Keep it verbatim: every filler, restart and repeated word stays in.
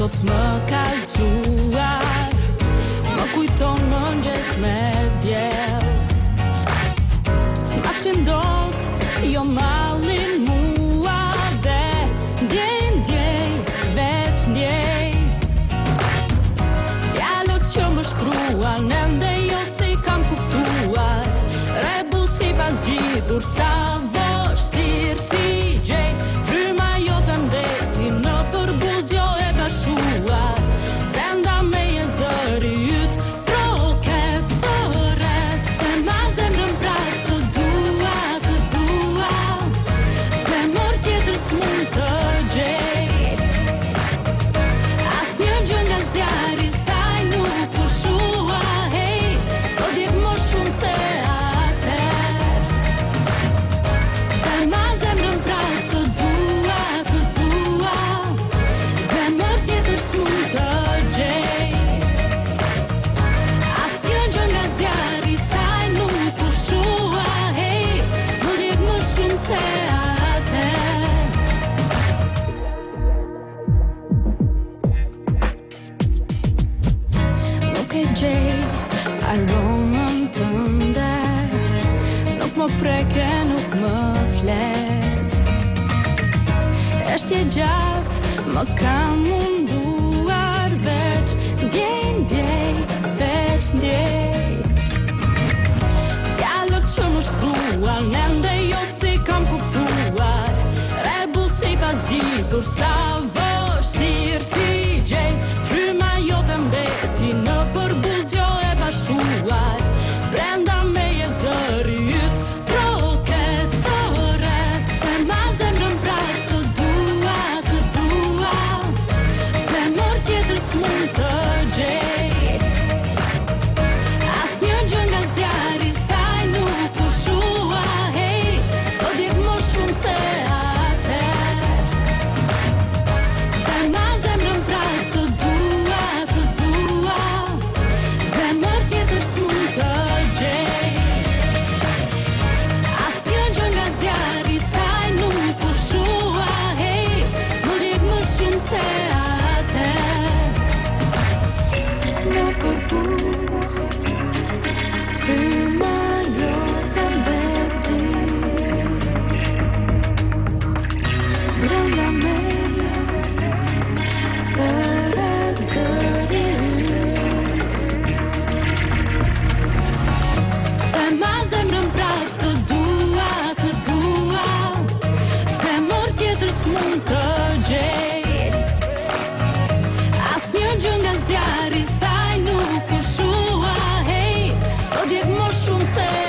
sot më ka zgjuar, më kujton mëngjes me diell. S'mafshin dot, jo mallin mua dhe ndjej, ndjej, veç ndjej. Fjalët që më shkruan, ende jo si kam kuptuar, rebus i pas gjitur sa vështir t'i gjej. Fryma jote mbeti në përbuz jo e bashuar, brenda me e zëri yt proket të ret. Të ma zemrën prap të dua, të dua, zemër tjetër s'mund të gjej. Asnjë gjë nga zjarri saj nuk u shua, hey, do djeg më shumë se atëher. Të ma zemrën prap të dua, të dua, zemër tjetër s'mund të gjej. Asnjë gjë nga zjarri saj nuk u shua, hey, do djeg më shumë se atëher. Nuk e gjej aromën tënde, nuk më preke, nuk më flet. Eshtje gjatë më ka munduar, veç ndjej, ndjej, veç ndjej. Fjalët që më shkruan, ende jo si kam kuptuar, rebus i pas gjitur sa vështir t'i gjej. Fryma jote mbeti në përbuz jo e bashuar, brenda me e zëri yt proket të ret. Të ma zemrën prap të dua, të dua, zemër tjetër s'mund të gjej. Asnjë gjë nga zjarri saj nuk u shua, hey, do djeg më shumë se atëher. Të ma zemrën prap të dua, të dua, zemër tjetër s'mund të gjej. Asnjë gjë nga zjarri saj nuk u shua, hey, do djeg më shumë se atëher. Në përbuz, fryma jote mbeti, brenda meje thëret zëri yt. Të ma zemrën prap të dua, të dua, zemër tjetër s'mund të gjej. Asnjë gjë nga zjarri saj nuk u shua, hey, do djeg më shumë se